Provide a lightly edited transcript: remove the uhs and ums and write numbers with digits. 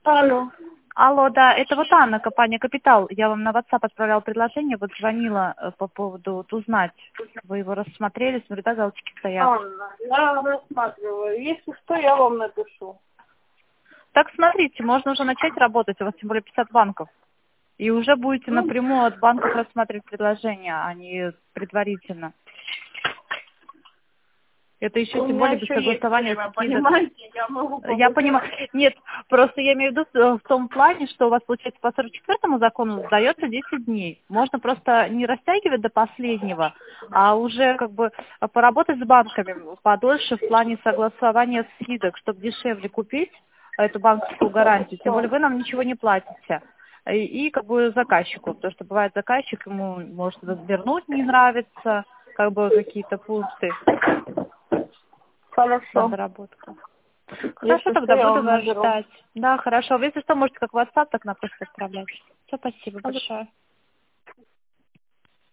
Алло. Алло, да, это вот Анна, компания «Капитал». Я вам на WhatsApp отправляла предложение, вот звонила по поводу вот узнать. Вы его рассмотрели, смотрю, да, галочки стоят. Анна, я рассматриваю. Если что, я вам напишу. Так, смотрите, можно уже начать работать, у вас тем более 50 банков. И уже будете Ну, напрямую от банков рассматривать предложения, а не предварительно. Это еще у тем меня более без еще есть согласования время, с ФИДом. понимаете? Я могу Я понимаю. повыбирать. Нет, просто я имею в виду в том плане, что у вас, получается, по 44-му закону сдается 10 дней. Можно просто не растягивать до последнего, а уже как бы поработать с банками подольше в плане согласования с ФИДом, чтобы дешевле купить эту банковскую гарантию. Тем более вы нам ничего не платите. И как бы заказчику, потому что бывает заказчик, ему может вернуть не нравится, как бы какие-то пункты на Хорошо. доработку. Хорошо, Если что, тогда я буду вам вас наберу. ждать. Да, хорошо. Если что, можете как WhatsApp, так на почту отправлять. Все, спасибо Хорошо. большое.